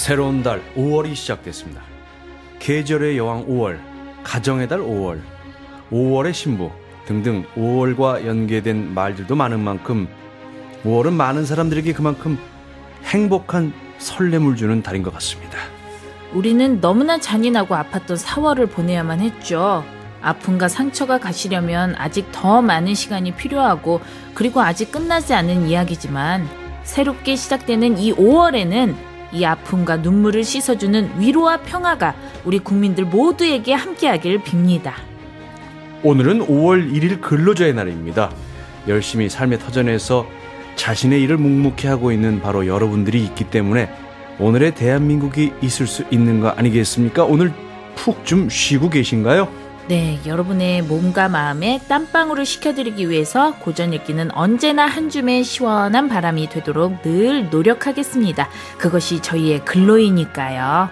새로운 달 5월이 시작됐습니다. 계절의 여왕 5월, 가정의 달 5월, 5월의 신부 등등 5월과 연계된 말들도 많은 만큼 5월은 많은 사람들에게 그만큼 행복한 설렘을 주는 달인 것 같습니다. 우리는 너무나 잔인하고 아팠던 4월을 보내야만 했죠. 아픔과 상처가 가시려면 아직 더 많은 시간이 필요하고, 그리고 아직 끝나지 않은 이야기지만 새롭게 시작되는 이 5월에는 이 아픔과 눈물을 씻어주는 위로와 평화가 우리 국민들 모두에게 함께하길 빕니다. 오늘은 5월 1일 근로자의 날입니다. 열심히 삶의 터전에서 자신의 일을 묵묵히 하고 있는 바로 여러분들이 있기 때문에 오늘의 대한민국이 있을 수 있는 거 아니겠습니까? 오늘 푹 좀 쉬고 계신가요? 네, 여러분의 몸과 마음에 땀방울을 식혀드리기 위해서 고전 읽기는 언제나 한 줌의 시원한 바람이 되도록 늘 노력하겠습니다. 그것이 저희의 근로이니까요.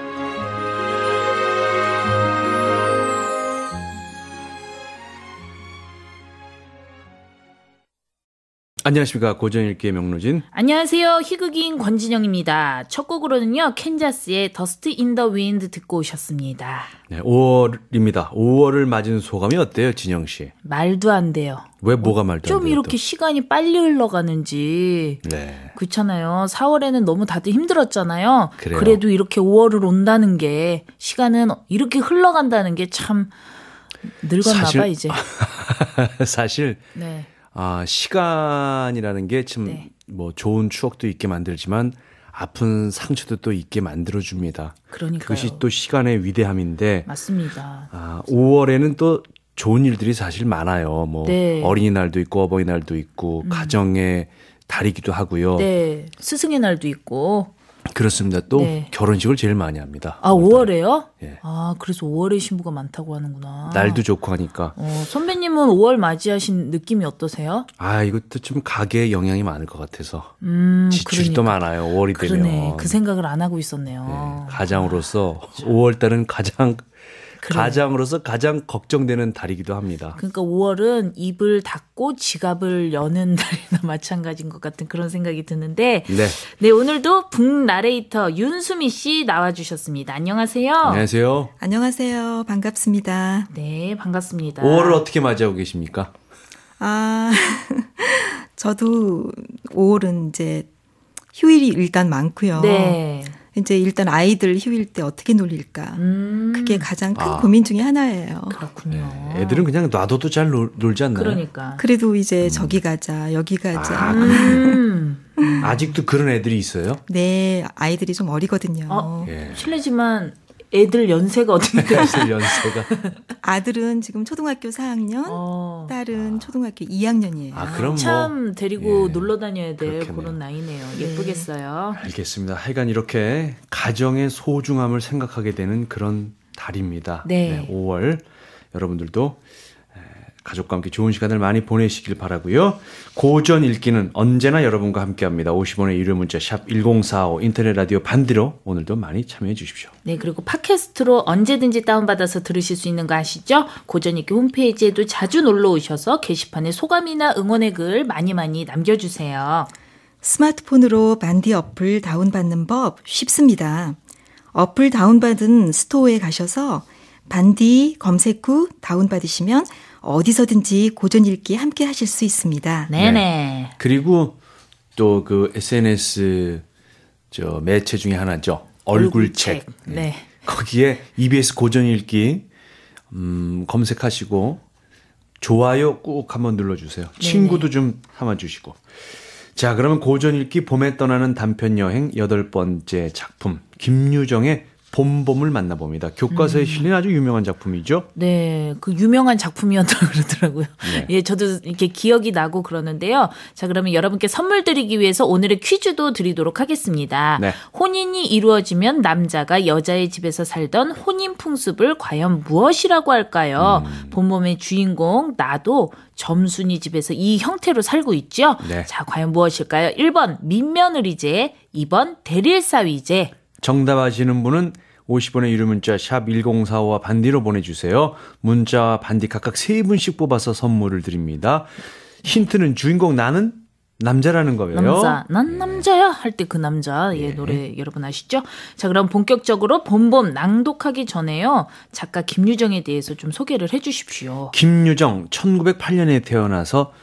안녕하십니까, 고전 읽기의 명로진. 안녕하세요, 희극인 권진영입니다. 첫 곡으로는요, 캔자스의 더스트 인 더 윈드 듣고 오셨습니다. 네, 5월입니다. 5월을 맞은 소감이 어때요, 진영씨? 말도 안 돼요. 왜 뭐가 말도 안 돼요? 좀 이렇게 시간이 빨리 흘러가는지. 네. 그렇잖아요. 4월에는 너무 다들 힘들었잖아요. 그래요. 그래도 이렇게 5월을 온다는 게, 시간은 이렇게 흘러간다는 게 참 늙었나 봐 이제. 사실 네. 시간이라는 게 참 뭐 좋은 추억도 있게 만들지만 아픈 상처도 또 있게 만들어줍니다. 그러니까요. 그것이 또 시간의 위대함인데. 맞습니다. 5월에는 또 좋은 일들이 사실 많아요. 뭐 네. 어린이날도 있고 어버이날도 있고 가정의 달이기도 하고요. 네. 스승의 날도 있고. 그렇습니다. 또 네. 결혼식을 제일 많이 합니다. 5월에요? 예. 그래서 5월에 신부가 많다고 하는구나. 날도 좋고 하니까. 선배님은 5월 맞이하신 느낌이 어떠세요? 이것도 좀 가게에 영향이 많을 것 같아서. 지출이 그러니까. 또 많아요. 5월이 그러네. 되면. 그 생각을 안 하고 있었네요. 네, 가장으로서 5월달은 가장으로서 가장 걱정되는 달이기도 합니다. 그러니까 5월은 입을 닫고 지갑을 여는 달이나 마찬가지인 것 같은 그런 생각이 드는데 네, 오늘도 북나레이터 윤수미 씨 나와주셨습니다. 안녕하세요. 안녕하세요. 안녕하세요. 반갑습니다. 네, 반갑습니다. 5월을 어떻게 맞이하고 계십니까? 저도 5월은 이제 휴일이 일단 많고요. 네. 이제 일단 아이들 휴일 때 어떻게 놀릴까. 그게 가장 큰 고민 중에 하나예요. 그렇군요. 네, 애들은 그냥 놔둬도 잘 놀지 않나요? 그러니까. 그래도 이제 저기 가자, 여기 가자. 아직도 그런 애들이 있어요? 네, 아이들이 좀 어리거든요. 실례지만 애들 연세가 어떻게 돼요? 연세가. 아들은 지금 초등학교 4학년, 딸은 초등학교 2학년이에요. 그럼 참 데리고 예. 놀러 다녀야 될 그렇겠네요. 그런 나이네요. 예쁘겠어요. 알겠습니다. 하여간 이렇게 가정의 소중함을 생각하게 되는 그런 달입니다. 네. 5월 여러분들도 가족과 함께 좋은 시간을 많이 보내시길 바라고요. 고전 읽기는 언제나 여러분과 함께합니다. 50원의 유료 문자 샵 1045 인터넷 라디오 반디로 오늘도 많이 참여해 주십시오. 네, 그리고 팟캐스트로 언제든지 다운받아서 들으실 수 있는 거 아시죠? 고전 읽기 홈페이지에도 자주 놀러 오셔서 게시판에 소감이나 응원의 글 많이 남겨주세요. 스마트폰으로 반디 어플 다운받는 법 쉽습니다. 어플 다운받은 스토어에 가셔서 반디 검색 후 다운받으시면 어디서든지 고전 읽기 함께 하실 수 있습니다. 네네. 네. 그리고 또 그 SNS 매체 중에 하나죠. 얼굴책. 네. 거기에 EBS 고전 읽기 검색하시고 좋아요 꾹 한번 눌러주세요. 친구도 좀 삼아주시고. 자, 그러면 고전 읽기 봄에 떠나는 단편 여행 8번째 작품 김유정의 봄봄을 만나봅니다. 교과서에 실린 아주 유명한 작품이죠. 네, 그 유명한 작품이었다고 그러더라고요. 네. 예, 저도 이렇게 기억이 나고 그러는데요. 자, 그러면 여러분께 선물 드리기 위해서 오늘의 퀴즈도 드리도록 하겠습니다. 네. 혼인이 이루어지면 남자가 여자의 집에서 살던 혼인 풍습을 과연 무엇이라고 할까요? 봄봄의 주인공 나도 점순이 집에서 이 형태로 살고 있죠. 네. 자, 과연 무엇일까요? 1번 민며느리제, 2번 대릴사위제. 정답 아시는 분은 50원의 유료 문자 샵 1045와 반디로 보내주세요. 문자와 반디 각각 3분씩 뽑아서 선물을 드립니다. 힌트는 주인공 나는 남자라는 거예요. 남자, 난 남자야 할 때 그 남자 노래 여러분 아시죠? 자, 그럼 본격적으로 봄봄 낭독하기 전에요. 작가 김유정에 대해서 좀 소개를 해주십시오. 김유정 1908년에 태어나서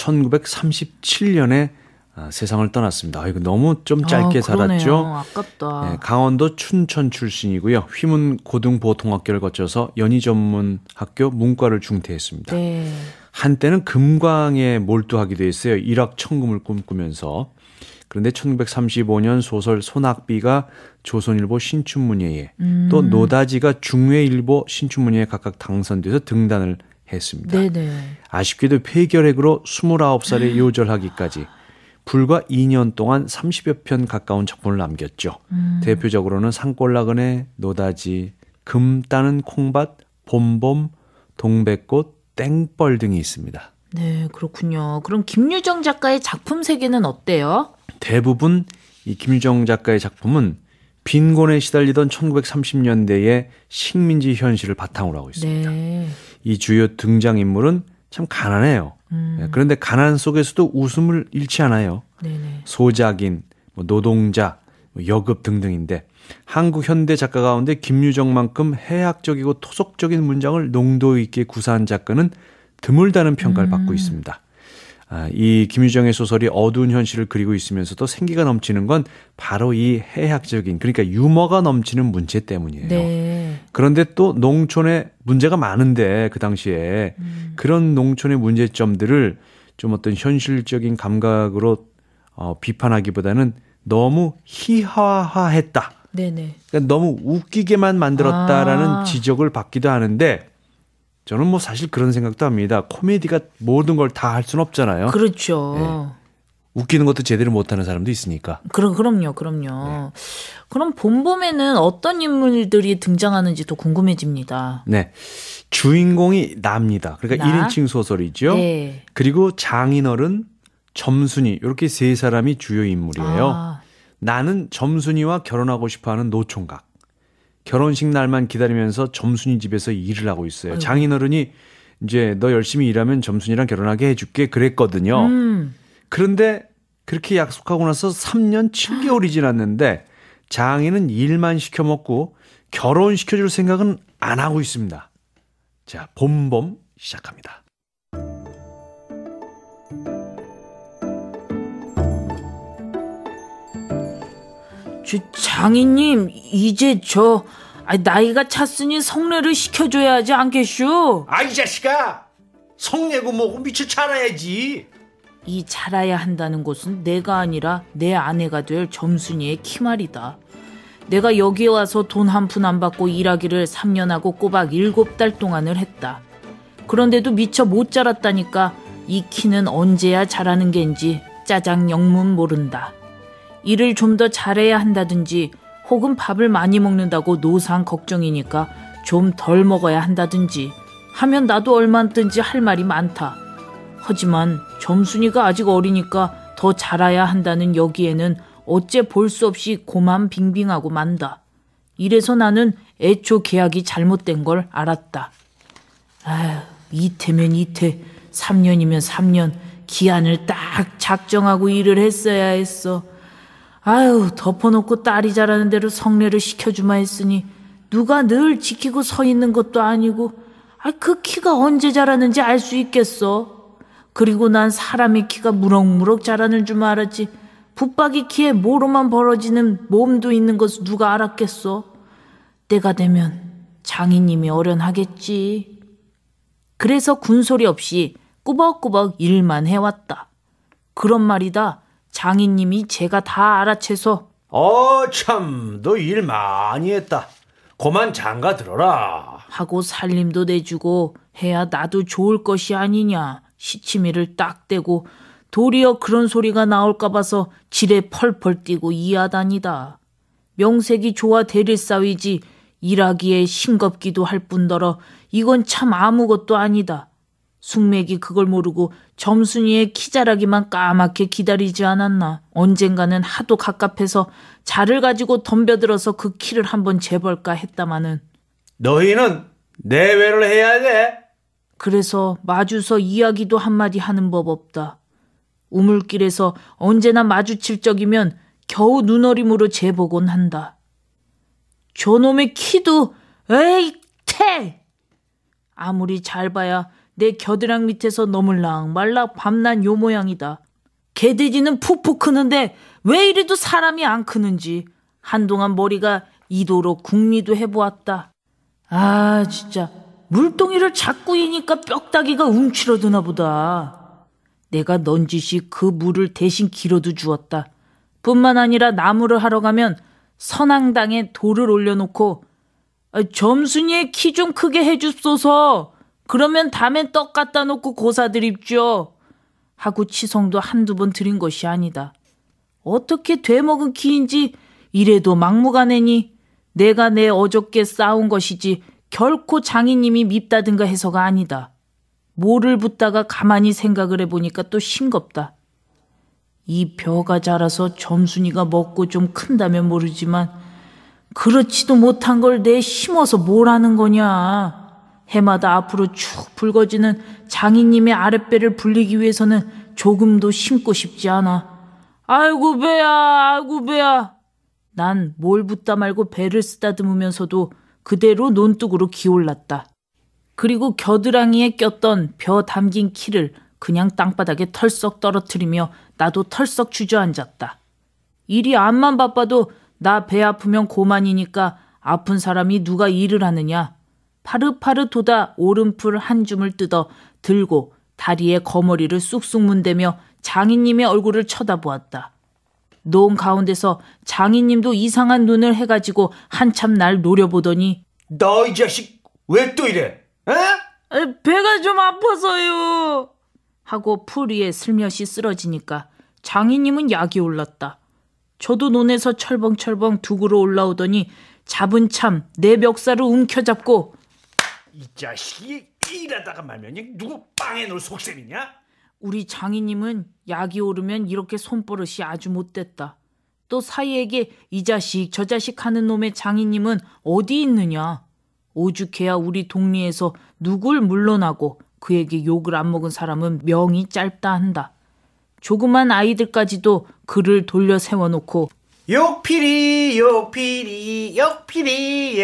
1937년에 세상을 떠났습니다. 이거 너무 좀 짧게 살았죠. 아깝다. 네, 강원도 춘천 출신이고요. 휘문 고등보통학교를 거쳐서 연희전문학교 문과를 중퇴했습니다. 네. 한때는 금광에 몰두하기도 했어요. 일확천금을 꿈꾸면서. 그런데 1935년 소설 소낙비가 조선일보 신춘문예에 또 노다지가 중외일보 신춘문예에 각각 당선돼서 등단을 했습니다. 네네. 아쉽게도 폐결핵으로 29살에 요절하기까지 불과 2년 동안 30여 편 가까운 작품을 남겼죠. 대표적으로는 산골나그네, 노다지, 금 따는 콩밭, 봄봄, 동백꽃, 땡벌 등이 있습니다. 네, 그렇군요. 그럼 김유정 작가의 작품 세계는 어때요? 대부분 이 김유정 작가의 작품은 빈곤에 시달리던 1930년대의 식민지 현실을 바탕으로 하고 있습니다. 네. 이 주요 등장인물은 참 가난해요. 그런데 가난 속에서도 웃음을 잃지 않아요. 네네. 소작인, 노동자, 여급 등등인데 한국 현대 작가 가운데 김유정만큼 해학적이고 토속적인 문장을 농도 있게 구사한 작가는 드물다는 평가를 받고 있습니다. 이 김유정의 소설이 어두운 현실을 그리고 있으면서도 생기가 넘치는 건 바로 이 해학적인, 그러니까 유머가 넘치는 문체 때문이에요. 네. 그런데 또 농촌에 문제가 많은데 그 당시에 그런 농촌의 문제점들을 좀 어떤 현실적인 감각으로 비판하기보다는 너무 희화화했다. 네네. 그러니까 너무 웃기게만 만들었다라는 지적을 받기도 하는데 저는 뭐 사실 그런 생각도 합니다. 코미디가 모든 걸 다 할 수는 없잖아요. 그렇죠. 네. 웃기는 것도 제대로 못하는 사람도 있으니까. 그럼요. 네. 그럼 봄봄에는 어떤 인물들이 등장하는지 더 궁금해집니다. 네. 주인공이 나입니다. 그러니까 1인칭 소설이죠. 네. 그리고 장인어른, 점순이 이렇게 세 사람이 주요 인물이에요. 나는 점순이와 결혼하고 싶어하는 노총각. 결혼식 날만 기다리면서 점순이 집에서 일을 하고 있어요. 아이고. 장인어른이 이제 너 열심히 일하면 점순이랑 결혼하게 해줄게 그랬거든요. 그런데 그렇게 약속하고 나서 3년 7개월이 지났는데 장인은 일만 시켜먹고 결혼시켜줄 생각은 안 하고 있습니다. 자, 봄봄 시작합니다. 장인님, 이제 나이가 찼으니 성례를 시켜줘야 하지 않겠슈? 이 자식아! 성례고 뭐고 미처 자라야지. 이 자라야 한다는 것은 내가 아니라 내 아내가 될 점순이의 키말이다. 내가 여기에 와서 돈 한 푼 안 받고 일하기를 3년하고 꼬박 7달 동안을 했다. 그런데도 미처 못 자랐다니까 이 키는 언제야 자라는 겐지 짜장 영문 모른다. 일을 좀 더 잘해야 한다든지 혹은 밥을 많이 먹는다고 노상 걱정이니까 좀 덜 먹어야 한다든지 하면 나도 얼마든지 할 말이 많다. 하지만 점순이가 아직 어리니까 더 자라야 한다는 여기에는 어째 볼 수 없이 고만 빙빙하고 만다. 이래서 나는 애초 계약이 잘못된 걸 알았다. 이태면 이태, 3년이면 3년, 기한을 딱 작정하고 일을 했어야 했어. 덮어놓고 딸이 자라는 대로 성례를 시켜주마 했으니 누가 늘 지키고 서 있는 것도 아니고 그 키가 언제 자라는지 알 수 있겠어. 그리고 난 사람의 키가 무럭무럭 자라는 줄 알았지 붙박이 키에 모로만 벌어지는 몸도 있는 것을 누가 알았겠어. 때가 되면 장인님이 어련하겠지. 그래서 군소리 없이 꾸벅꾸벅 일만 해왔다. 그런 말이다. 장인님이 제가 다 알아채서 참, 너 일 많이 했다. 그만 장가 들어라. 하고 살림도 내주고 해야 나도 좋을 것이 아니냐. 시치미를 딱 대고 도리어 그런 소리가 나올까 봐서 지레 펄펄 뛰고 이하다니다. 명색이 좋아 대릴 싸위지 일하기에 싱겁기도 할 뿐더러 이건 참 아무것도 아니다. 숙맥이 그걸 모르고 점순이의 키자라기만 까맣게 기다리지 않았나. 언젠가는 하도 갑갑해서 자를 가지고 덤벼들어서 그 키를 한번 재볼까 했다마는 너희는 내외를 해야 돼. 그래서 마주서 이야기도 한마디 하는 법 없다. 우물길에서 언제나 마주칠 적이면 겨우 눈어림으로 재보곤 한다. 저놈의 키도 에이 태! 아무리 잘 봐야 내 겨드랑 밑에서 너물락말락 밤낮 요 모양이다. 개돼지는 푹푹 크는데 왜 이래도 사람이 안 크는지 한동안 머리가 이도록 궁리도 해보았다. 아 진짜 물동이를 자꾸 이니까 뼈다귀가 움츠러드나 보다. 내가 넌지시 그 물을 대신 길어도 주었다. 뿐만 아니라 나무를 하러 가면 선앙당에 돌을 올려놓고 점순이의 키 좀 크게 해줍소서. 그러면 다음엔 떡 갖다 놓고 고사드립죠. 하고 치성도 한두 번 드린 것이 아니다. 어떻게 되먹은 키인지 이래도 막무가내니 내가 내 어저께 쌓은 것이지 결코 장인님이 밉다든가 해서가 아니다. 뭐를 붙다가 가만히 생각을 해보니까 또 싱겁다. 이 벼가 자라서 점순이가 먹고 좀 큰다면 모르지만 그렇지도 못한 걸 내 심어서 뭘 하는 거냐. 해마다 앞으로 축 붉어지는 장인님의 아랫배를 불리기 위해서는 조금도 심고 싶지 않아. 아이고 배야 아이고 배야. 난 뭘 붙다 말고 배를 쓰다듬으면서도 그대로 논뚝으로 기올랐다. 그리고 겨드랑이에 꼈던 벼 담긴 키를 그냥 땅바닥에 털썩 떨어뜨리며 나도 털썩 주저앉았다. 일이 암만 바빠도 나 배 아프면 고만이니까 아픈 사람이 누가 일을 하느냐. 파릇파릇 돋아 오른풀 한 줌을 뜯어 들고 다리에 거머리를 쑥쑥 문대며 장인님의 얼굴을 쳐다보았다. 논 가운데서 장인님도 이상한 눈을 해가지고 한참 날 노려보더니 너 이 자식 왜 또 이래? 에? 배가 좀 아파서요. 하고 풀 위에 슬며시 쓰러지니까 장인님은 약이 올랐다. 저도 논에서 철벙철벙 둑으로 올라오더니 잡은 참 내 멱살을 움켜잡고 이 자식이 일하다가 말면 누구 빵에 놓을 속셈이냐? 우리 장인님은 약이 오르면 이렇게 손버릇이 아주 못됐다. 또 사이에게 이 자식 저 자식 하는 놈의 장인님은 어디 있느냐. 오죽해야 우리 동리에서 누굴 물러나고 그에게 욕을 안 먹은 사람은 명이 짧다 한다. 조그만 아이들까지도 그를 돌려 세워놓고 욕피리 욕피리 욕피리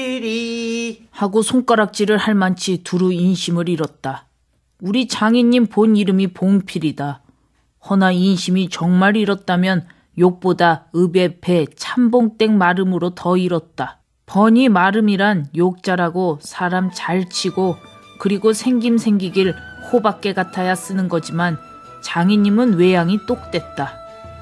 욕피리 하고 손가락질을 할 만치 두루 인심을 잃었다. 우리 장인님 본 이름이 봉필이다. 허나 인심이 정말 잃었다면 욕보다 읍의 배 참봉땡 마름으로 더 잃었다. 번이 마름이란 욕자라고 사람 잘 치고 그리고 생김생기길 호박개 같아야 쓰는 거지만 장인님은 외양이 똑됐다.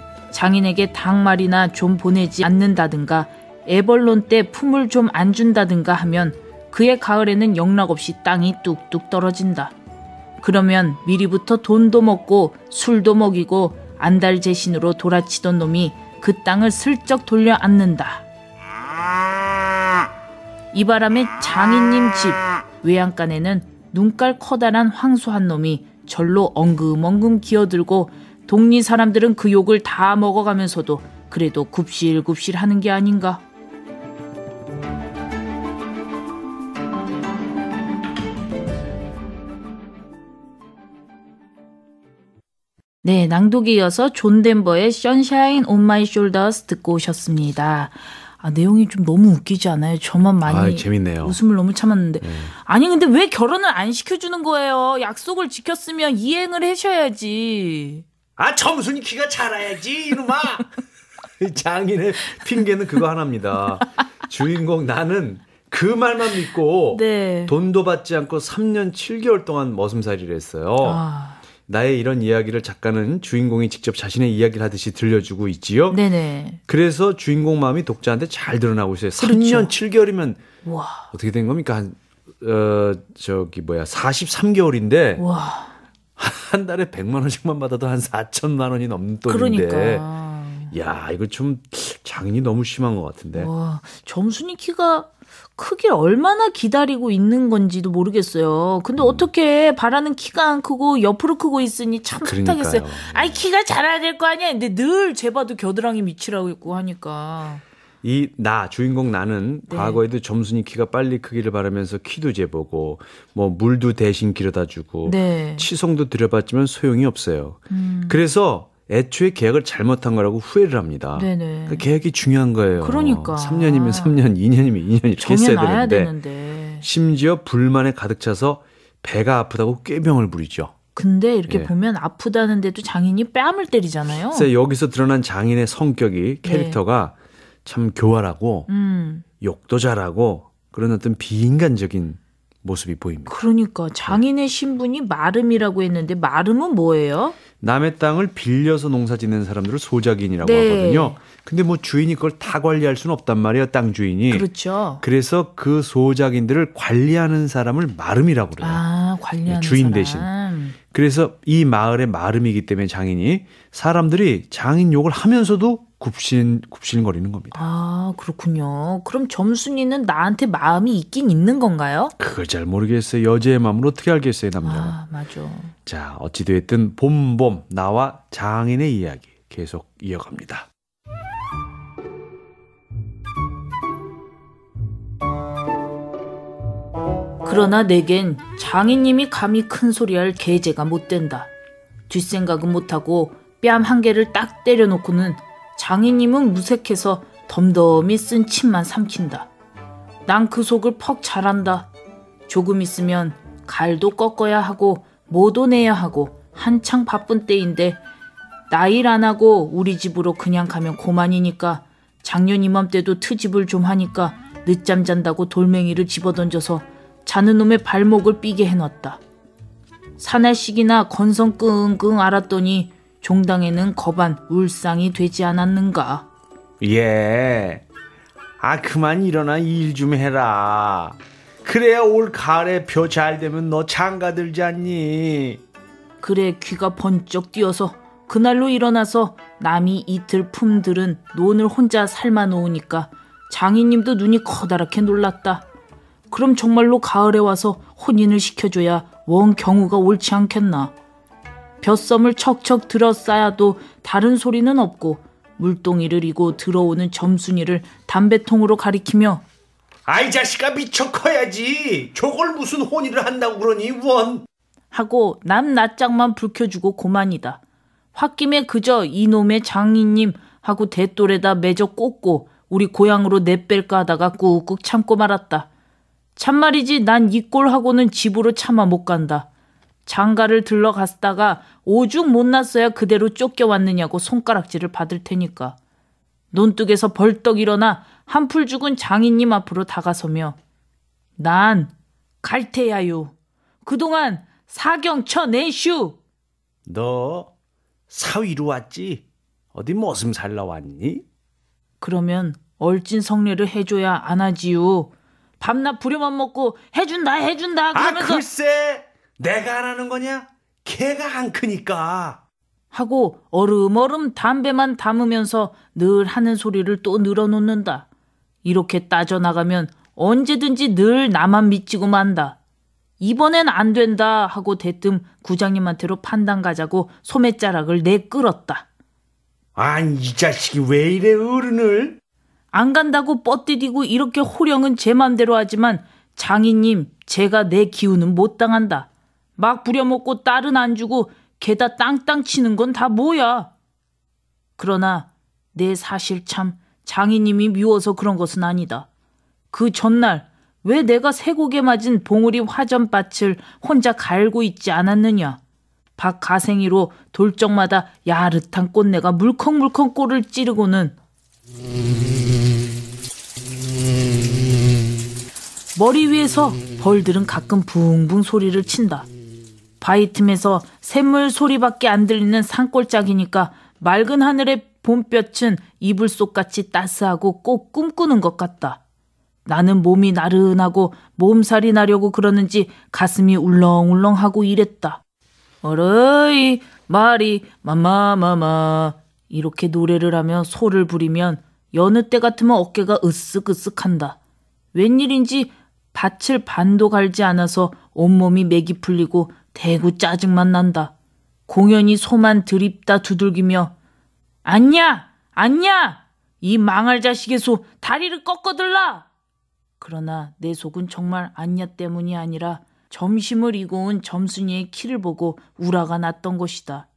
장인에게 닭말이나 좀 보내지 않는다든가 애벌론 때 품을 좀 안 준다든가 하면 그의 가을에는 영락없이 땅이 뚝뚝 떨어진다. 그러면 미리부터 돈도 먹고 술도 먹이고 안달재신으로 돌아치던 놈이 그 땅을 슬쩍 돌려 앉는다. 이 바람에 장인님 집 외양간에는 눈깔 커다란 황소한 놈이 절로 엉금엉금 기어들고 동리 사람들은 그 욕을 다 먹어가면서도 그래도 굽실굽실 하는 게 아닌가. 네, 낭독에 이어서 존 덴버의 Sunshine on My Shoulders 듣고 오셨습니다. 아, 내용이 좀 너무 웃기지 않아요? 저만 많이 재밌네요. 웃음을 너무 참았는데. 아니 근데 왜 결혼을 안 시켜주는 거예요? 약속을 지켰으면 이행을 하셔야지. 아, 점순이 키가 자라야지 이놈아. 장인의 핑계는 그거 하나입니다. 주인공 나는 그 말만 믿고 네. 돈도 받지 않고 3년 7개월 동안 머슴살이를 했어요. 나의 이런 이야기를 작가는 주인공이 직접 자신의 이야기를 하듯이 들려주고 있지요. 네네. 그래서 주인공 마음이 독자한테 잘 드러나고 있어요. 그렇죠. 3년 7개월이면 와. 어떻게 된 겁니까? 43개월인데 와. 한 달에 100만 원씩만 받아도 한 4천만 원이 넘는 돈인데. 그러니까. 야, 이거 좀 장인이 너무 심한 것 같은데. 와, 점순이 키가 크길 얼마나 기다리고 있는 건지도 모르겠어요. 근데 어떻게 바라는 키가 안 크고 옆으로 크고 있으니 참 속상했어요. 아이, 키가 자라야 될 거 아니야. 근데 늘 재봐도 겨드랑이 밑이라고 있고 하니까. 주인공 나는 네. 과거에도 점순이 키가 빨리 크기를 바라면서 키도 재보고 뭐 물도 대신 길어다 주고 네. 치송도 들여봤지만 소용이 없어요. 그래서 애초에 계약을 잘못한 거라고 후회를 합니다. 네네. 그러니까 계약이 중요한 거예요. 그러니까. 3년이면 3년, 2년이면 2년 이렇게 했어야 정해놔야 되는데 되는데. 심지어 불만에 가득 차서 배가 아프다고 꾀병을 부리죠. 근데 이렇게 예. 보면 아프다는데도 장인이 뺨을 때리잖아요. 그래서 여기서 드러난 장인의 성격이 캐릭터가 참 교활하고 욕도 잘하고 그런 어떤 비인간적인 모습이 보입니다. 그러니까 장인의 신분이 마름이라고 했는데 마름은 뭐예요? 남의 땅을 빌려서 농사 짓는 사람들을 소작인이라고 네. 하거든요. 근데 뭐 주인이 그걸 다 관리할 수는 없단 말이에요. 땅 주인이. 그렇죠. 그래서 그 소작인들을 관리하는 사람을 마름이라고 그래요. 아, 관리하는 주인 사람. 대신. 그래서 이 마을의 마름이기 때문에 장인이 사람들이 장인 욕을 하면서도 굽신거리는 겁니다. 아, 그렇군요. 그럼 점순이는 나한테 마음이 있긴 있는 건가요? 그걸 잘 모르겠어요. 여자의 마음을 어떻게 알겠어요, 남자가. 아, 맞아. 자, 어찌됐든 봄봄 나와 장인의 이야기 계속 이어갑니다. 그러나 내겐 장인님이 감히 큰 소리할 계제가 못 된다. 뒷생각은 못하고 뺨 한 개를 딱 때려놓고는 장인님은 무색해서 덤덤히 쓴 침만 삼킨다. 난 그 속을 퍽 잘한다. 조금 있으면 갈도 꺾어야 하고 모도 내야 하고 한창 바쁜 때인데 나일 안 하고 우리 집으로 그냥 가면 고만이니까 작년 이맘때도 트집을 좀 하니까 늦잠 잔다고 돌멩이를 집어던져서 자는 놈의 발목을 삐게 해놨다. 사날씩이나 건성 끙끙 앓았더니 종당에는 거반 울상이 되지 않았는가. 예. 아, 그만 일어나 일 좀 해라. 그래야 올 가을에 벼 잘 되면 너 장가 들지 않니? 그래 귀가 번쩍 뛰어서 그날로 일어나서 남이 이틀 품들은 논을 혼자 삶아 놓으니까 장인님도 눈이 커다랗게 놀랐다. 그럼 정말로 가을에 와서 혼인을 시켜줘야 원 경우가 옳지 않겠나. 벼썸을 척척 들어 쌓아도 다른 소리는 없고 물동이를 이고 들어오는 점순이를 담배통으로 가리키며 아이 자식아 미쳐 커야지. 저걸 무슨 혼인을 한다고 그러니 원. 하고 남 낯짝만 불켜주고 고만이다. 홧김에 그저 이놈의 장인님 하고 대돌에다 매저 꽂고 우리 고향으로 내뺄까 하다가 꾹꾹 참고 말았다. 참말이지 난 이 꼴하고는 집으로 차마 못 간다. 장가를 들러갔다가 오죽 못났어야 그대로 쫓겨왔느냐고 손가락질을 받을 테니까. 논뚝에서 벌떡 일어나 한풀 죽은 장인님 앞으로 다가서며 난 갈테야유. 그동안 사경 쳐내슈. 너 사위로 왔지? 어디 머슴 살러 왔니? 그러면 얼찐 성례를 해줘야 안 하지요. 밤낮 부려만 먹고 해준다 그러면서 아 글쎄 내가 안 하는 거냐? 걔가 안 크니까. 하고 얼음얼음 담배만 담으면서 늘 하는 소리를 또 늘어놓는다. 이렇게 따져나가면 언제든지 늘 나만 미치고 만다. 이번엔 안 된다 하고 대뜸 구장님한테로 판단 가자고 소매자락을 내끌었다. 아니 이 자식이 왜 이래 어른을? 안 간다고 뻗디디고 이렇게 호령은 제 맘대로 하지만 장인님 제가 내 기운은 못 당한다. 막 부려먹고 딸은 안 주고 게다 땅땅 치는 건 다 뭐야. 그러나 내 사실 참 장인님이 미워서 그런 것은 아니다. 그 전날 왜 내가 쇠고개 맞은 봉우리 화전밭을 혼자 갈고 있지 않았느냐. 박 가생이로 돌적마다 야릇한 꽃내가 물컹물컹 꼴을 찌르고는 머리 위에서 벌들은 가끔 붕붕 소리를 친다. 바위 틈에서 샘물 소리밖에 안 들리는 산골짜기니까 맑은 하늘의 봄볕은 이불 속같이 따스하고 꼭 꿈꾸는 것 같다. 나는 몸이 나른하고 몸살이 나려고 그러는지 가슴이 울렁울렁하고 이랬다. 어러이 마리 마마마마 이렇게 노래를 하며 소를 부리면 여느 때 같으면 어깨가 으쓱으쓱한다. 웬일인지 밭을 반도 갈지 않아서 온몸이 맥이 풀리고 대구 짜증만 난다. 공연히 소만 드립다 두들기며 안냐 이 망할 자식의 소 다리를 꺾어들라. 그러나 내 속은 정말 안냐 때문이 아니라 점심을 이고 온 점순이의 키를 보고 우라가 났던 것이다.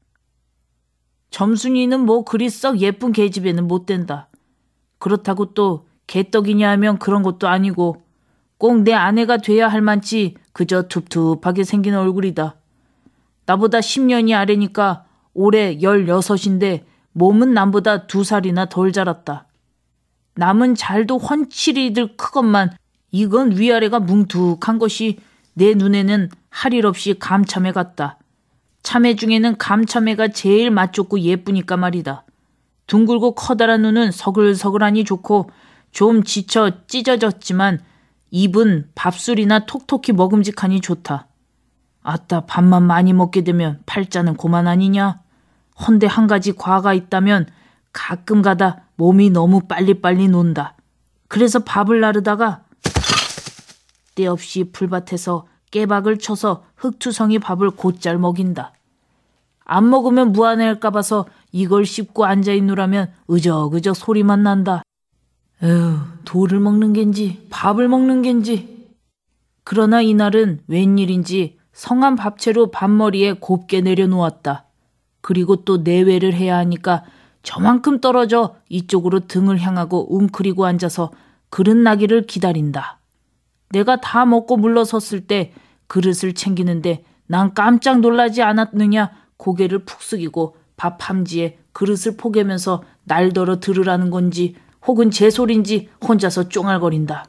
점순이는 뭐 그리 썩 예쁜 계집애는 못 된다. 그렇다고 또 개떡이냐 하면 그런 것도 아니고 꼭 내 아내가 돼야 할 만치 그저 툭툭하게 생긴 얼굴이다. 나보다 10년이 아래니까 올해 16인데 몸은 남보다 2살이나 덜 자랐다. 남은 잘도 훤칠이들 크건만 이건 위아래가 뭉툭한 것이 내 눈에는 할 일 없이 감참해 같다. 참외 중에는 감참외가 제일 맛 좋고 예쁘니까 말이다. 둥글고 커다란 눈은 서글서글하니 좋고 좀 지쳐 찢어졌지만 입은 밥술이나 톡톡히 먹음직하니 좋다. 아따 밥만 많이 먹게 되면 팔자는 고만 아니냐? 헌데 한 가지 과가 있다면 가끔 가다 몸이 너무 빨리빨리 논다. 그래서 밥을 나르다가 때없이 풀밭에서 깨박을 쳐서 흙투성이 밥을 곧잘 먹인다. 안 먹으면 무안할까 봐서 이걸 씹고 앉아있노라면 으적으적 소리만 난다. 에휴, 돌을 먹는 겐지 밥을 먹는 겐지. 그러나 이날은 웬일인지 성한 밥채로 밥머리에 곱게 내려놓았다. 그리고 또 내외를 해야 하니까 저만큼 떨어져 이쪽으로 등을 향하고 웅크리고 앉아서 그릇 나기를 기다린다. 내가 다 먹고 물러섰을 때 그릇을 챙기는데 난 깜짝 놀라지 않았느냐. 고개를 푹 숙이고 밥 함지에 그릇을 포개면서 날더러 들으라는 건지 혹은 제 소린지 혼자서 쫑알거린다.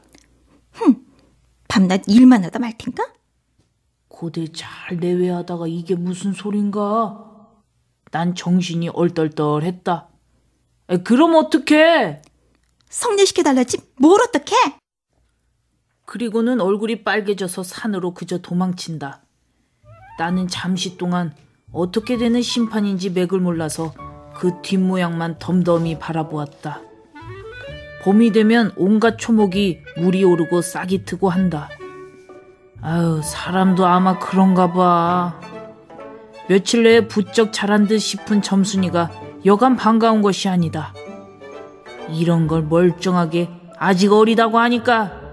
밤낮 일만 하다 말 텐가? 고대 잘 내외하다가 이게 무슨 소린가? 난 정신이 얼떨떨했다. 그럼 어떡해? 성례시켜달라지 뭘 어떡해? 그리고는 얼굴이 빨개져서 산으로 그저 도망친다. 나는 잠시 동안 어떻게 되는 심판인지 맥을 몰라서 그 뒷모양만 덤덤히 바라보았다. 봄이 되면 온갖 초목이 물이 오르고 싹이 트고 한다. 아유, 사람도 아마 그런가 봐. 며칠 내에 부쩍 자란 듯 싶은 점순이가 여간 반가운 것이 아니다. 이런 걸 멀쩡하게 아직 어리다고 하니까.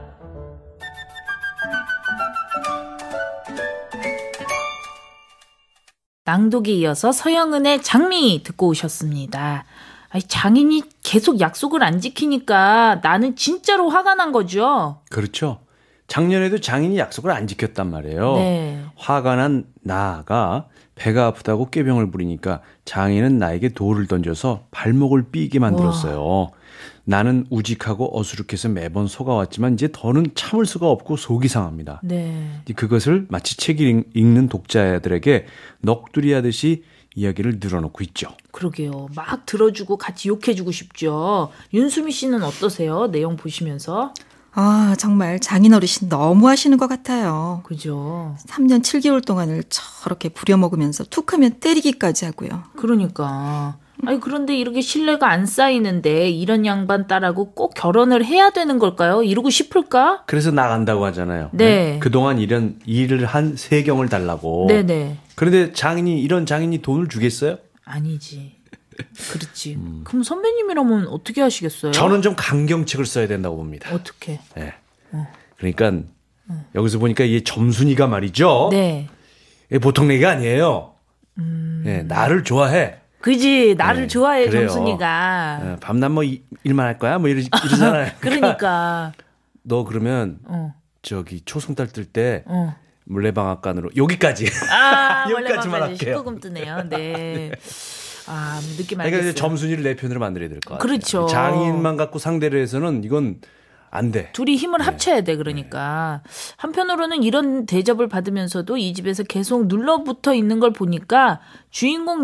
낭독에 이어서 서영은의 장미 듣고 오셨습니다. 아니, 장인이 계속 약속을 안 지키니까 나는 진짜로 화가 난 거죠. 그렇죠. 작년에도 장인이 약속을 안 지켰단 말이에요. 네. 화가 난 나가 배가 아프다고 꾀병을 부리니까 장인은 나에게 돌을 던져서 발목을 삐게 만들었어요. 나는 우직하고 어수룩해서 매번 속아왔지만 이제 더는 참을 수가 없고 속이 상합니다. 네. 그것을 마치 책을 읽는 독자들에게 넋두리 하듯이 이야기를 늘어놓고 있죠. 그러게요. 막 들어주고 같이 욕해주고 싶죠. 윤수미 씨는 어떠세요? 내용 보시면서. 아, 정말 장인 어르신 너무 하시는 것 같아요. 그죠. 3년 7개월 동안을 저렇게 부려먹으면서 툭하면 때리기까지 하고요. 그러니까. 아니, 그런데 이렇게 신뢰가 안 쌓이는데 이런 양반 딸하고 꼭 결혼을 해야 되는 걸까요? 이러고 싶을까? 그래서 나간다고 하잖아요. 네. 그동안 이런 일을 한 세경을 달라고. 네네. 그런데 이런 장인이 돈을 주겠어요? 아니지. 그렇지. 그럼 선배님이라면 어떻게 하시겠어요? 저는 좀 강경책을 써야 된다고 봅니다. 어떻게? 네. 그러니까 여기서 보니까 이 점순이가 말이죠. 네. 보통 얘기가 아니에요. 네, 나를 좋아해. 그지. 나를 네, 좋아해, 그래요. 점순이가. 밤낮 뭐 일만 할 거야? 뭐 이러잖아요. 그러니까. 너 그러면 저기 초승달 뜰 때 물레방앗간으로 여기까지. 여기까지만 할게요. 19금 뜨네요. 네. 아, 느낌 알겠어요. 그러니까 점순이를 내 편으로 만들어야 될 것 같아요. 그렇죠. 장인만 갖고 상대를 해서는 이건 안 돼. 둘이 힘을 합쳐야 돼. 그러니까. 한편으로는 이런 대접을 받으면서도 이 집에서 계속 눌러붙어 있는 걸 보니까 주인공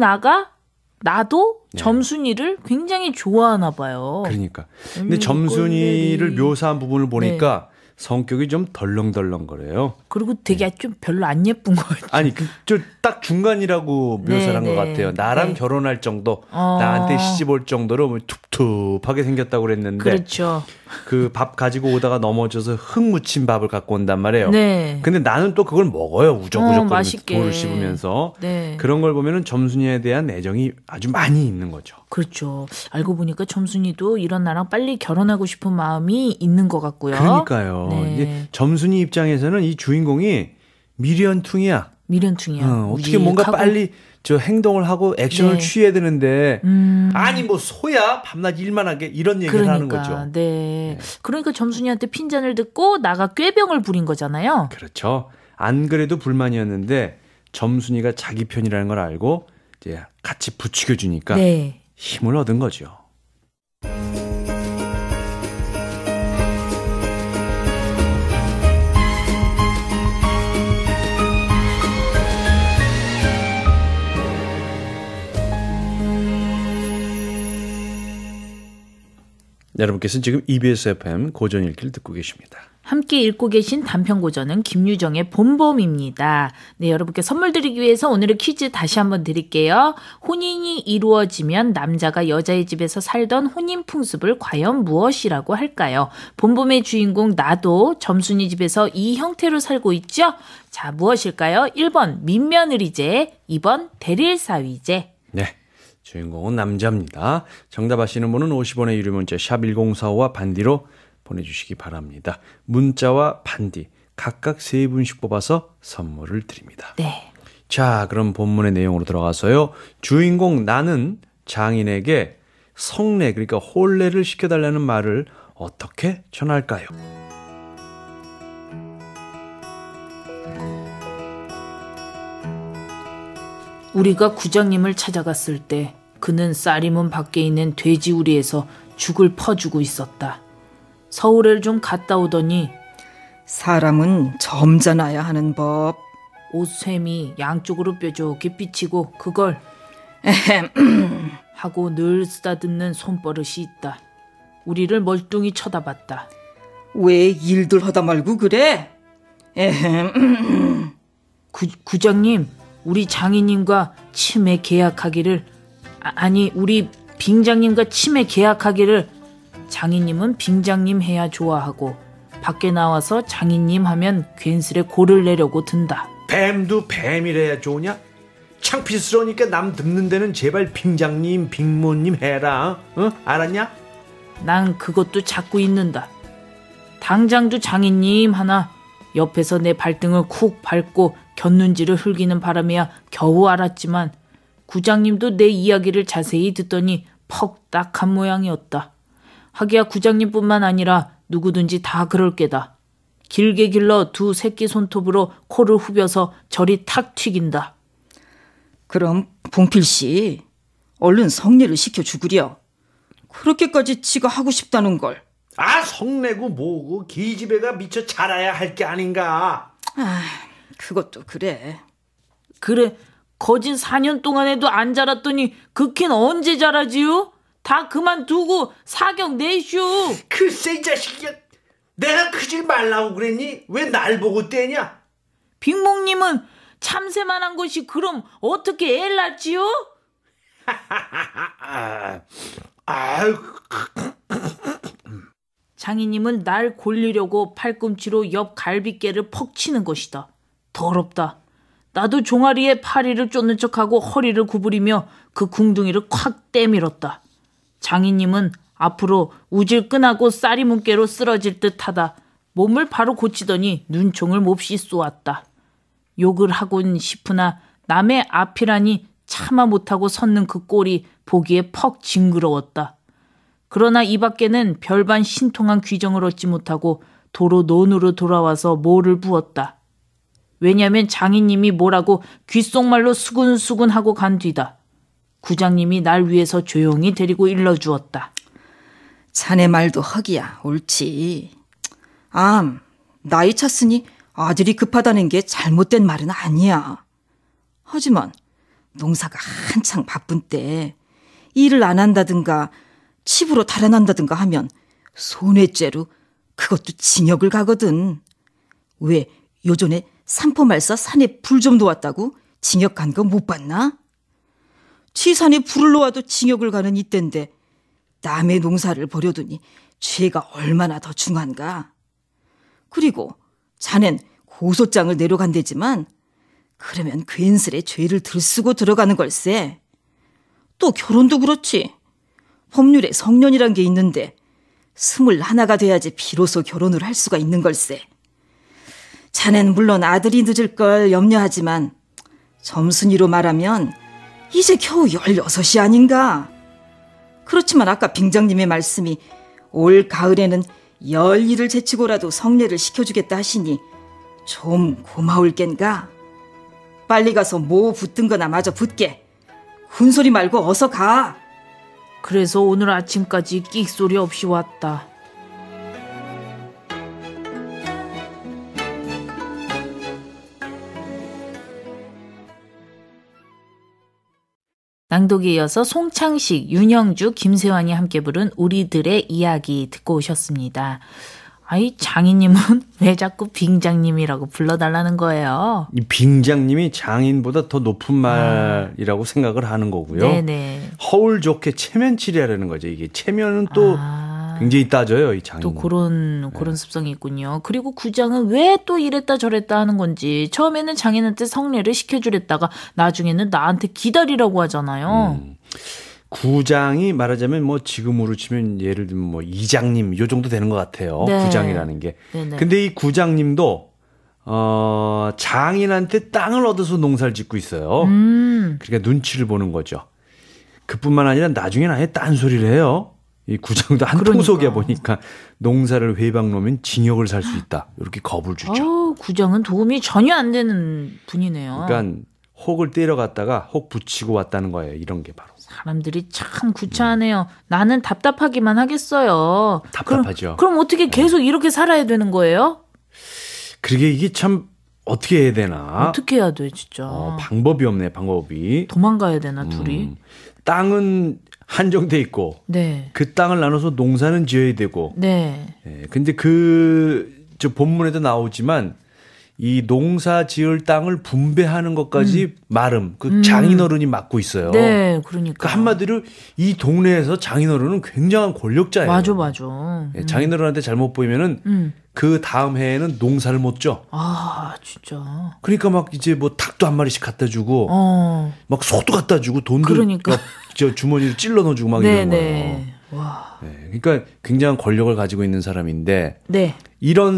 나도 점순이를 굉장히 좋아하나 봐요. 그러니까. 근데 점순이를 꼴레리. 묘사한 부분을 보니까 성격이 좀 덜렁덜렁거려요. 그리고 되게 좀 별로 안 예쁜 것 같아요. 아니, 딱 중간이라고 묘사한 것 같아요. 나랑 결혼할 정도, 나한테 시집 올 정도로 뭐 툭툭하게 생겼다고 그랬는데. 그렇죠. 그 밥 가지고 오다가 넘어져서 흙 묻힌 밥을 갖고 온단 말이에요. 네. 근데 나는 또 그걸 먹어요. 우적우적 맛있게. 돌을 씹으면서. 네. 그런 걸 보면은 점순이에 대한 애정이 아주 많이 있는 거죠. 그렇죠. 알고 보니까 점순이도 이런 나랑 빨리 결혼하고 싶은 마음이 있는 것 같고요. 그러니까요. 네. 이제 점순이 입장에서는 이 주인공이 미련퉁이야. 미련퉁이야. 어떻게 뭔가 빨리 저 행동을 하고 액션을 네. 취해야 되는데 아니 뭐 소야 밤낮 일만 하게 이런 얘기를 하는 거죠. 네. 그러니까 점순이한테 핀잔을 듣고 나가 꾀병을 부린 거잖아요. 그렇죠. 안 그래도 불만이었는데 점순이가 자기 편이라는 걸 알고 이제 같이 부추겨 주니까 네. 힘을 얻은 거죠. 여러분께서는 지금 EBS FM 고전 읽기를 듣고 계십니다. 함께 읽고 계신 단편고전은 김유정의 봄봄입니다. 네, 여러분께 선물 드리기 위해서 오늘의 퀴즈 다시 한번 드릴게요. 혼인이 이루어지면 남자가 여자의 집에서 살던 혼인 풍습을 과연 무엇이라고 할까요? 봄봄의 주인공 나도 점순이 집에서 이 형태로 살고 있죠? 자, 무엇일까요? 1번 민며느리제, 2번 대릴사위제. 네. 주인공은 남자입니다. 정답 아시는 분은 50원의 유료 문자 샵 1045와 반디로 보내주시기 바랍니다. 문자와 반디 각각 3분씩 뽑아서 선물을 드립니다. 네. 자, 그럼 본문의 내용으로 들어가서요. 주인공 나는 장인에게 성례, 그러니까 혼례를 시켜달라는 말을 어떻게 전할까요? 우리가 구장님을 찾아갔을 때 그는 쌀이문 밖에 있는 돼지우리에서 죽을 퍼주고 있었다. 서울을 좀 갔다 오더니 사람은 점잖아야 하는 법. 옷샘이 양쪽으로 뾰족히 삐치고 그걸 하고 늘 쓰다듬는 손버릇이 있다. 우리를 멀뚱히 쳐다봤다. 왜 일들 하다 말고 그래? 구장님, 우리 장인님과 치매 계약하기를 아니 우리 빙장님과 치매 계약하기를. 장인님은 빙장님 해야 좋아하고 밖에 나와서 장인님 하면 괜스레 골을 내려고 든다. 뱀도 뱀이래야 좋으냐? 창피스러우니까 남 듣는 데는 제발 빙장님 빙모님 해라. 어? 알았냐? 난 그것도 찾고 있는다. 당장도 장인님 하나 옆에서 내 발등을 쿡 밟고 곁눈질을 흘기는 바람이야 겨우 알았지만 구장님도 내 이야기를 자세히 듣더니 퍽 딱한 모양이었다. 하기야 구장님뿐만 아니라 누구든지 다 그럴 게다. 길게 길러 두 새끼 손톱으로 코를 후벼서 저리 탁 튀긴다. 그럼 봉필씨 얼른 성례를 시켜주구려. 그렇게까지 지가 하고 싶다는 걸. 아, 성내고 뭐고 기집애가 미처 자라야 할 게 아닌가. 그것도 그래. 그래, 거진 4년 동안에도 안 자랐더니 그캔 언제 자라지요? 다 그만두고 사격 내쇼. 글쎄 이 자식이야. 내가 크질 말라고 그랬니? 왜 날 보고 떼냐? 빅몽님은 참새만 한 것이 그럼 어떻게 애를 낳지요? 아유. 장인님은 날 골리려고 팔꿈치로 옆 갈비깨를 퍽 치는 것이다. 더럽다. 나도 종아리에 파리를 쫓는 척하고 허리를 구부리며 그 궁둥이를 콱 떼밀었다. 장인님은 앞으로 우질끈하고 쌀이문깨로 쓰러질 듯하다 몸을 바로 고치더니 눈총을 몹시 쏘았다. 욕을 하곤 싶으나 남의 앞이라니 차마 못하고 섰는 그 꼴이 보기에 퍽 징그러웠다. 그러나 이 밖에는 별반 신통한 귀정을 얻지 못하고 도로 논으로 돌아와서 모를 부었다. 왜냐면 장인님이 뭐라고 귓속말로 수근수근하고 간 뒤다. 구장님이 날 위해서 조용히 데리고 일러주었다. 자네 말도 허기야. 옳지. 나이 찼으니 아들이 급하다는 게 잘못된 말은 아니야. 하지만 농사가 한창 바쁜 때 일을 안 한다든가 칩으로 달아난다든가 하면 손해죄로 그것도 징역을 가거든. 왜 요전에 산포말사 산에 불 좀 놓았다고 징역 간 거 못 봤나? 치산에 불을 놓아도 징역을 가는 이때인데 남의 농사를 버려두니 죄가 얼마나 더 중한가. 그리고 자넨 고소장을 내려간대지만 그러면 괜스레 죄를 들쓰고 들어가는 걸세. 또 결혼도 그렇지. 법률에 성년이란 게 있는데 21가 돼야지 비로소 결혼을 할 수가 있는 걸세. 자넨 물론 아들이 늦을 걸 염려하지만 점순이로 말하면 이제 겨우 16이 아닌가. 그렇지만 아까 빙장님의 말씀이 올 가을에는 12을 제치고라도 성례를 시켜주겠다 하시니 좀 고마울 겐가. 빨리 가서 뭐 붙든 거나 마저 붙게. 군소리 말고 어서 가. 그래서 오늘 아침까지 끽소리 없이 왔다. 낭독에 이어서 송창식, 윤형주, 김세환이 함께 부른 우리들의 이야기 듣고 오셨습니다. 아이, 장인님은 왜 자꾸 빙장님이라고 불러달라는 거예요? 이 빙장님이 장인보다 더 높은 말이라고 생각을 하는 거고요. 네네. 허울 좋게 체면치레라는 거죠. 이게 체면은 또 굉장히 따져요, 이 장인. 또 그런 습성이 있군요. 그리고 구장은 왜 또 이랬다 저랬다 하는 건지. 처음에는 장인한테 성례를 시켜주랬다가 나중에는 나한테 기다리라고 하잖아요. 구장이 말하자면 뭐 지금으로 치면 예를 들면 뭐 이장님 요 정도 되는 것 같아요. 네. 구장이라는 게. 네네. 근데 이 구장님도 장인한테 땅을 얻어서 농사를 짓고 있어요. 그러니까 눈치를 보는 거죠. 그뿐만 아니라 나중에는 아예 딴소리를 해요. 이 구장도 한통속에 보니까 농사를 회방 놓으면 징역을 살 수 있다. 이렇게 겁을 주죠. 구장은 도움이 전혀 안 되는 분이네요. 그러니까 혹을 때려갔다가 혹 붙이고 왔다는 거예요. 이런 게 바로. 사람들이 참 구차하네요. 나는 답답하기만 하겠어요. 답답하죠. 그럼 어떻게 계속 이렇게 살아야 되는 거예요? 그러게 이게 참 어떻게 해야 되나. 어떻게 해야 돼 진짜. 방법이 없네. 방법이. 도망가야 되나 둘이. 땅은 한정돼 있고 네. 그 땅을 나눠서 농사는 지어야 되고. 네. 근데 저 본문에도 나오지만 이 농사 지을 땅을 분배하는 것까지 마름 그 장인어른이 맡고 있어요. 네, 그러니까. 한마디로 이 동네에서 장인어른은 굉장한 권력자예요. 맞아. 장인어른한테 잘못 보이면은 그 다음 해에는 농사를 못 져. 아, 진짜. 그러니까 막 이제 뭐 닭도 한 마리씩 갖다 주고, 막 소도 갖다 주고 돈도 그러니까. 저 주머니를 찔러 넣어주고 막 이런 거예요. 네. 와. 네, 그러니까 굉장한 권력을 가지고 있는 사람인데, 네. 이런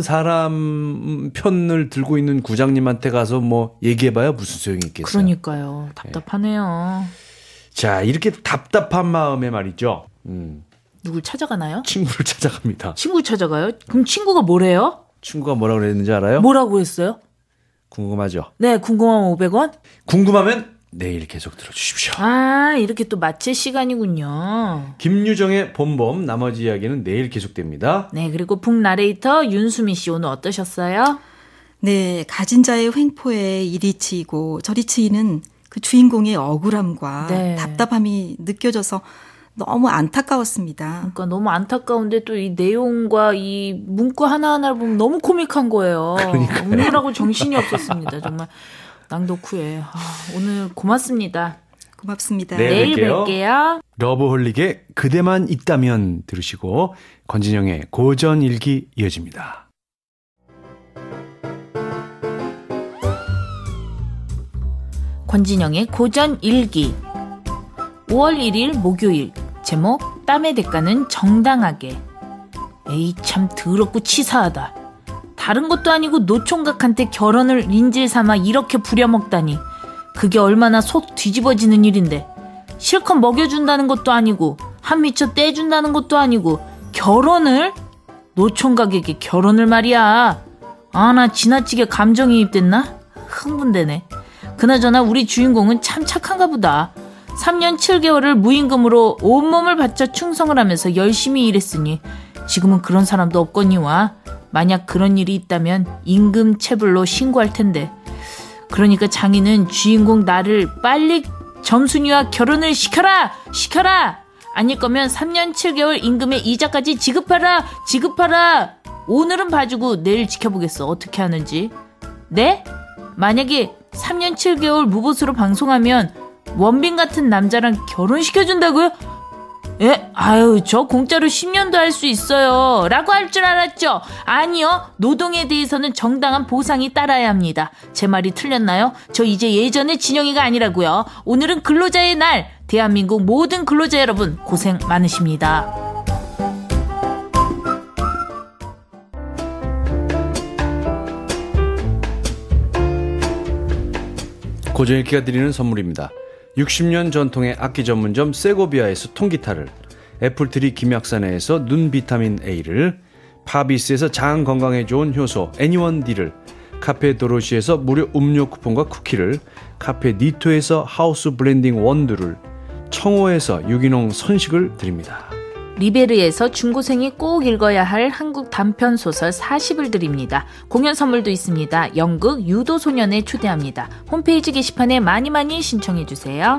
사람 편을 들고 있는 구장님한테 가서 뭐 얘기해봐야 무슨 소용이 있겠어요. 그러니까요. 답답하네요. 자, 이렇게 답답한 마음에 말이죠. 누굴 찾아가나요? 친구를 찾아갑니다. 친구 찾아가요? 그럼 친구가 뭐래요? 친구가 뭐라고 그랬는지 알아요? 뭐라고 했어요? 궁금하죠? 네, 궁금하면 500원? 궁금하면 내일 계속 들어주십시오. 이렇게 또 마칠 시간이군요. 김유정의 봄봄, 나머지 이야기는 내일 계속됩니다. 네, 그리고 북나레이터 윤수미 씨 오늘 어떠셨어요? 네, 가진 자의 횡포에 이리 치이고 저리 치이는 그 주인공의 억울함과 답답함이 느껴져서 너무 안타까웠습니다. 그러니까 너무 안타까운데 또 이 내용과 이 문구 하나하나를 보면 너무 코믹한 거예요. 웃느라고 정신이 없었습니다. 정말 낭독 후에. 오늘 고맙습니다. 고맙습니다. 내일 뵐게요. 러브홀릭의 그대만 있다면 들으시고 권진영의 고전일기 이어집니다. 권진영의 고전일기 5월 1일 목요일 제목 땀의 대가는 정당하게. 에이 참 더럽고 치사하다. 다른 것도 아니고 노총각한테 결혼을 인질 삼아 이렇게 부려먹다니. 그게 얼마나 속 뒤집어지는 일인데. 실컷 먹여준다는 것도 아니고 한 미쳐 떼준다는 것도 아니고 결혼을? 노총각에게 결혼을 말이야. 나 지나치게 감정이입됐나? 흥분되네. 그나저나 우리 주인공은 참 착한가 보다. 3년 7개월을 무임금으로 온몸을 바쳐 충성을 하면서 열심히 일했으니 지금은 그런 사람도 없거니와 만약 그런 일이 있다면 임금 체불로 신고할 텐데. 그러니까 장인은 주인공 나를 빨리 점순이와 결혼을 시켜라! 아닐 거면 3년 7개월 임금의 이자까지 지급하라! 오늘은 봐주고 내일 지켜보겠어. 어떻게 하는지. 네? 만약에 3년 7개월 무보수로 방송하면 원빈 같은 남자랑 결혼시켜준다고요? 예? 아유, 저 공짜로 10년도 할 수 있어요. 라고 할 줄 알았죠? 아니요. 노동에 대해서는 정당한 보상이 따라야 합니다. 제 말이 틀렸나요? 저 이제 예전의 진영이가 아니라고요. 오늘은 근로자의 날. 대한민국 모든 근로자 여러분 고생 많으십니다. 고전읽기가 드리는 선물입니다. 60년 전통의 악기 전문점 세고비아에서 통기타를, 애플트리 김약산에서 눈 비타민 A를, 파비스에서 장 건강에 좋은 효소 애니원D를, 카페 도로시에서 무료 음료 쿠폰과 쿠키를, 카페 니토에서 하우스 블렌딩 원두를, 청호에서 유기농 선식을 드립니다. 리베르에서 중고생이 꼭 읽어야 할 한국 단편소설 40을 드립니다. 공연 선물도 있습니다. 연극 유도소년에 초대합니다. 홈페이지 게시판에 많이 신청해주세요.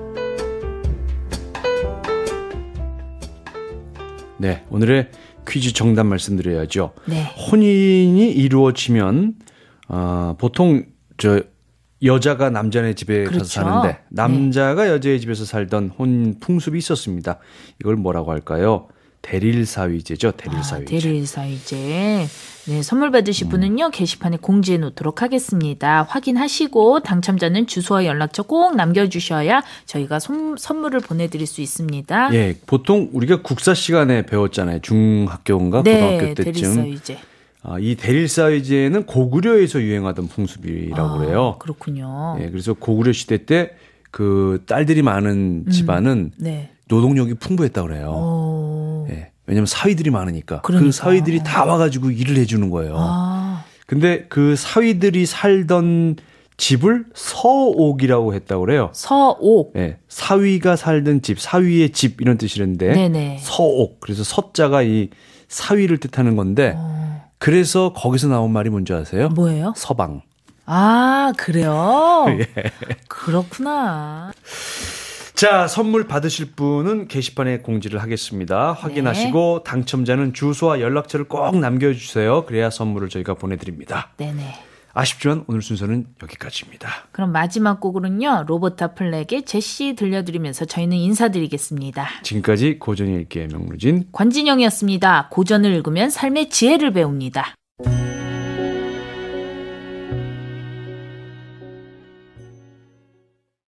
네, 오늘의 퀴즈 정답 말씀드려야죠. 네. 혼인이 이루어지면 보통 여자가 남자네 집에 그렇죠. 가서 사는데 남자가 여자의 집에서 살던 혼인 풍습이 있었습니다. 이걸 뭐라고 할까요? 대릴사위제죠. 대릴사위제. 대릴사위제. 네, 선물 받으실 분은요. 게시판에 공지해 놓도록 하겠습니다. 확인하시고 당첨자는 주소와 연락처 꼭 남겨주셔야 저희가 선물을 보내드릴 수 있습니다. 예, 보통 우리가 국사 시간에 배웠잖아요. 중학교인가 고등학교 때쯤. 대릴사위제. 이 대릴사위제는 고구려에서 유행하던 풍습이라고 그래요. 그렇군요. 예, 그래서 고구려 시대 때 그 딸들이 많은 집안은 네. 노동력이 풍부했다고 그래요. 예, 왜냐하면 사위들이 많으니까. 그러니까. 그 사위들이 다 와가지고 일을 해주는 거예요. 아. 근데 그 사위들이 살던 집을 서옥이라고 했다고 그래요. 서옥. 예, 사위가 살던 집, 사위의 집 이런 뜻이랬는데 네네. 서옥. 그래서 서자가 이 사위를 뜻하는 건데 그래서 거기서 나온 말이 뭔지 아세요? 뭐예요? 서방. 아, 그래요? 예. 그렇구나. 자, 선물 받으실 분은 게시판에 공지를 하겠습니다. 확인하시고 당첨자는 주소와 연락처를 꼭 남겨주세요. 그래야 선물을 저희가 보내드립니다. 네네. 아쉽지만 오늘 순서는 여기까지입니다. 그럼 마지막 곡으로는요. 로버타 플렉의 제시 들려드리면서 저희는 인사드리겠습니다. 지금까지 고전의 읽기의 명루진 관진영이었습니다. 고전을 읽으면 삶의 지혜를 배웁니다.